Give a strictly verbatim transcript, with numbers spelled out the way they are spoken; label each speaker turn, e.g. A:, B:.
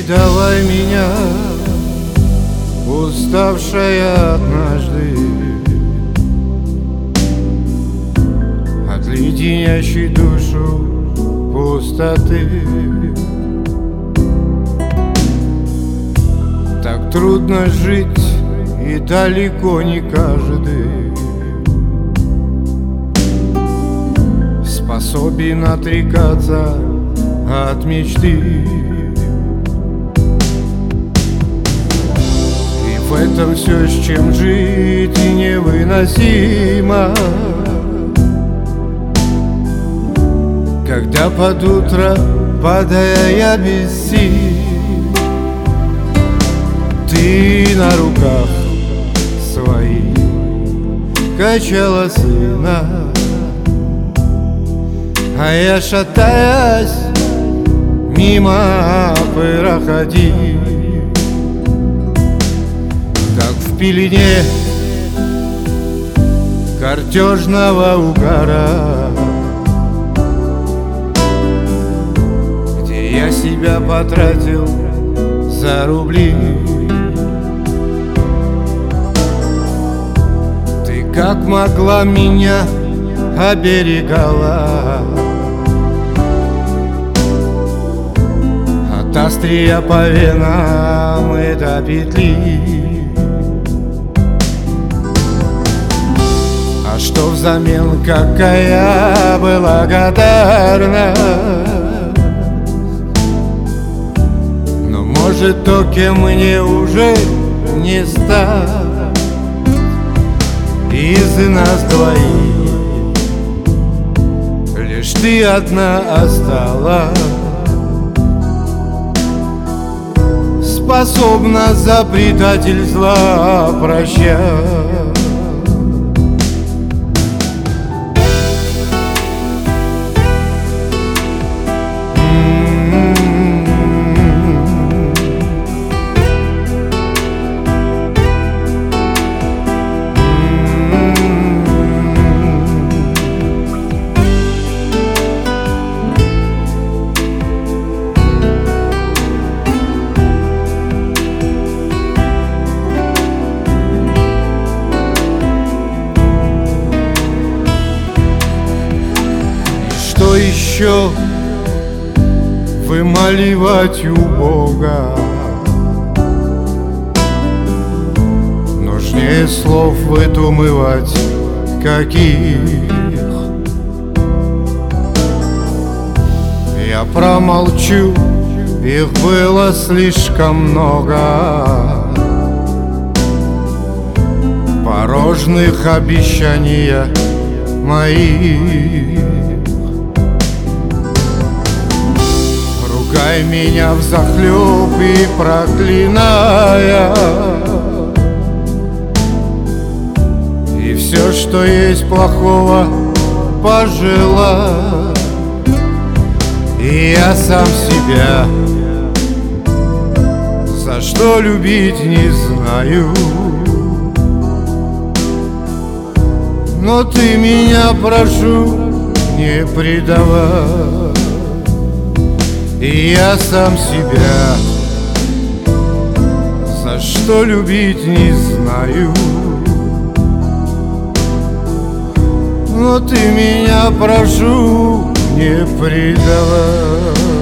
A: предавай меня, уставшая однажды от леденящей душу пустоты. Так трудно жить, и далеко не каждый способен отрекаться от мечты. И в этом все, с чем жить и невыносимо, когда под утро, падая, я без сил, ты на руках своих качала сына, а я, шатаясь, мимо проходил, как в пелене картежного угара, где я себя потратил за рубли. Ты как могла меня оберегала от острия по венам и до петли. А что взамен, какая благодарность? Но может, то, кем мне уже не стать. Из нас двоих лишь ты одна осталась, способна за предательство прощать. Что еще вымаливать у Бога? Нужнее слов выдумывать каких. Я промолчу, их было слишком много, порожных обещания моих. Ругай меня взахлеб и проклиная, и все, что есть плохого, пожелай. И я сам себя за что любить не знаю, но ты меня, прошу, не предавай. И я сам себя за что любить не знаю, но ты меня, прошу, не предавай.